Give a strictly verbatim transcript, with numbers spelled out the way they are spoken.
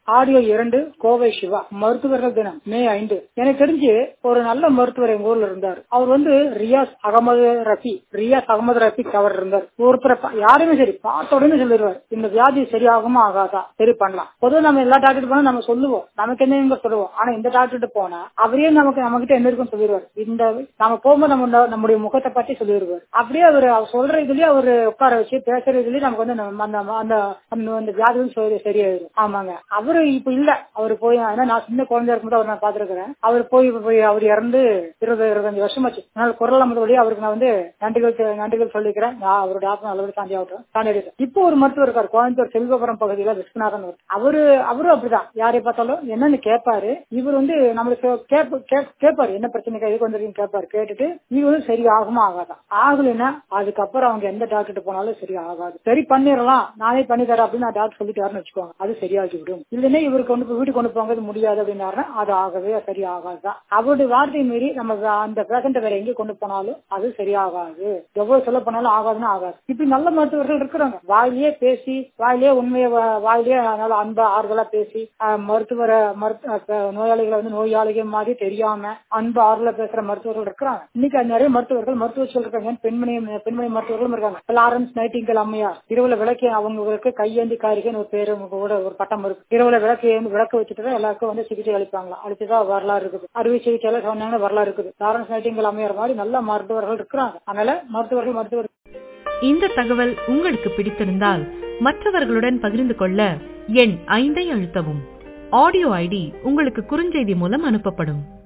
Audio இரண்டு கோவை சிவா மருத்துவர்கள் தினம் மே ஐந்து. எனக்கு தெரிஞ்சு ஒரு நல்ல மருத்துவர் எங்க ஊர்ல இருந்தார். அவர் வந்து ரியாஸ் அகமது ரஃபி ரியாஸ் அகமது ரஃபி அவர் இருந்தார். ஒருத்தர் யாருமே சரி பார்த்த உடனே சொல்லிடுவார், இந்த வியாதி சரியாகுமா ஆகாதா, சரி பண்ணலாம். பொதுவாக நம்ம எல்லா டாக்டர் போனா நம்ம சொல்லுவோம், நமக்கு என்ன சொல்லுவோம். ஆனா இந்த டாக்டர் போனா அவரே நமக்கு நம்ம கிட்ட என்ன இருக்குன்னு சொல்லிடுவார். இந்த நம்ம போகும்போது நம்ம நம்முடைய முகத்தை பற்றி சொல்லிடுவார். அப்படியே அவர் அவர் சொல்ற இதுலயே அவர் உட்கார வச்சு பேசுற இதுலயே நமக்கு வந்து அந்த அந்த வியாதி சரியாயிடும். ஆமாங்க. அவரு இப்ப இல்ல, அவரு போய் நான் சின்ன குழந்தையா இருக்கும்போது அவர் நான் பாத்துருக்கிறேன். அவர் போய் போய் அவர் இறந்து இருபது இருபத்தஞ்சு வருஷம் ஆச்சு. அதனால குரல் நமது வழியா அவருக்கு நான் வந்து நன்றிகள் நன்றிகள் சொல்லிக்கிறேன். நான் அவருடைய ஆத்மா நல்லபடி தாண்டி ஆகட்டும் தாண்டி. இப்போ ஒரு மருத்துவர் இருக்காரு கோயம்புத்தூர் செல்வபுரம் பகுதியில விஸ்வநாதன். அவரு அவரும் அப்படிதான், யாரை பார்த்தாலும் என்னன்னு கேட்பாரு. இவர் வந்து நம்மளுக்கு கேட்பாரு, என்ன பிரச்சனை எதுக்கு வந்திருக்கீங்க கேட்பாரு. கேட்டுட்டு இவர் வந்து சரி ஆகுமா ஆகாதா, ஆகலைன்னா அதுக்கப்புறம் அவங்க எந்த டாக்டர் போனாலும் சரி ஆகாது, சரி பண்ணிடலாம் நானே பண்ணி தரேன் அப்படின்னு நான் டாக்டர் சொல்லிட்டாருன்னு வச்சுக்கோங்க, அது சரியாகி விடும். இல்லைன்னா இவருக்கு கொண்டு வீட்டுக்கு கொண்டு போங்க முடியாது அப்படின்னாருன்னா அது ஆகவே சரி ஆகாதுதான். அவருடைய வார்த்தை மீறி நம்ம அந்த பேஷண்ட வேற எங்கே கொண்டு போனாலும் அது சரியாகாது. எவ்வளவு சொல்ல போனாலும் ஆகாதுன்னா ஆகாது. இப்படி நல்ல மருத்துவர்கள் இருக்கிறாங்க. வாயிலேயே பேசி வாயிலேயே உண்மையை வாயிலேயே நல்ல அன்பா ஆறுதலா பேசி மருத்துவரை நோயாளிகளை வந்து நோயாளிகள் மாதிரி தெரியாம அன்பு ஆறுதலா பேசுற மருத்துவர்கள் இருக்கிறாங்க. இன்னைக்கு நிறைய மருத்துவர்கள் மருத்துவர்கள் இருக்காங்க. பெண்மணி பெண்மணி மருத்துவர்களும் இருக்காங்க. லாரன்ஸ் நைட்டிங்கேல் அம்மையார் இரவுல விளக்கு அவங்களுக்கு கையேந்தி காரிகைன்னு ஒரு பேரு ஒரு பட்டம் இருக்கு. இரவுல விளக்கு விளக்கு வச்சுட்டு எல்லாருக்கும் வந்து சிகிச்சை அளிப்பாங்களா, அளிச்சுதான் வரலாறு இருக்குது. அறுவை சிகிச்சை சொன்னாங்க வரலாறு இருக்குது. லாரன்ஸ் நைட்டிங்கேல் அம்மையார் மாதிரி நல்ல மருத்துவர்கள் இருக்கிறாங்க. அதனால மருத்துவர்கள் மருத்துவர். இந்த தகவல் உங்களுக்கு பிடித்திருந்தால் மற்றவர்களுடன் பகிர்ந்து கொள்ள எண் ஐந்தை அழுத்தவும். ஆடியோ ஐடி உங்களுக்கு குறுஞ்செய்தி மூலம் அனுப்பப்படும்.